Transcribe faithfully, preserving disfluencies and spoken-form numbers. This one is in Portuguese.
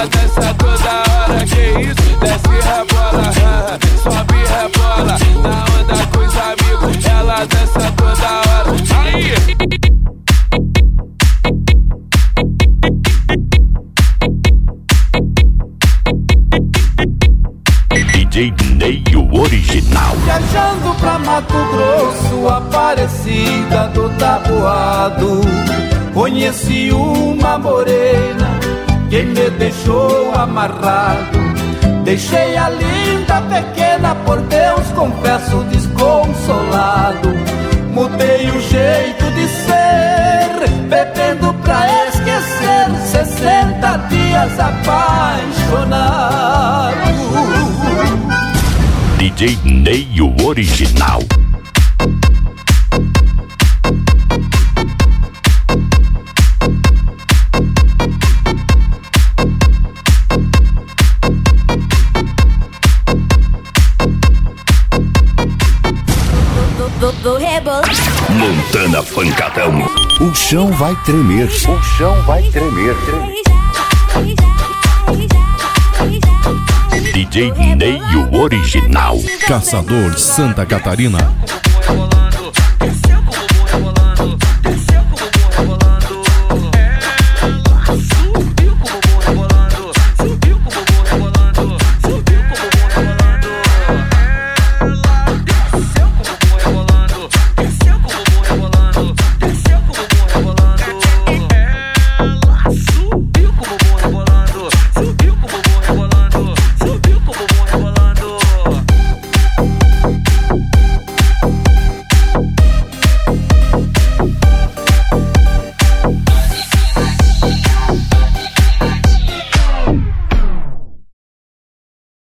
ela dança toda hora. Que isso, desce rebola, sobe rebola. Na onda com os amigos, ela dança toda hora. Aí! D J Ney, o original. Viajando pra Mato Grosso, Aparecida do Taboado, conheci uma morena que me deixou amarrado. Deixei a linda pequena, por Deus confesso desconsolado. Mudei o jeito de ser, bebendo pra esquecer. Sessenta dias apaixonado. D J Ney, o original. Vou rebolar. Montana Pancadão. O chão vai tremer. O chão vai tremer. D J Ney, o original. Caçador Santa Catarina.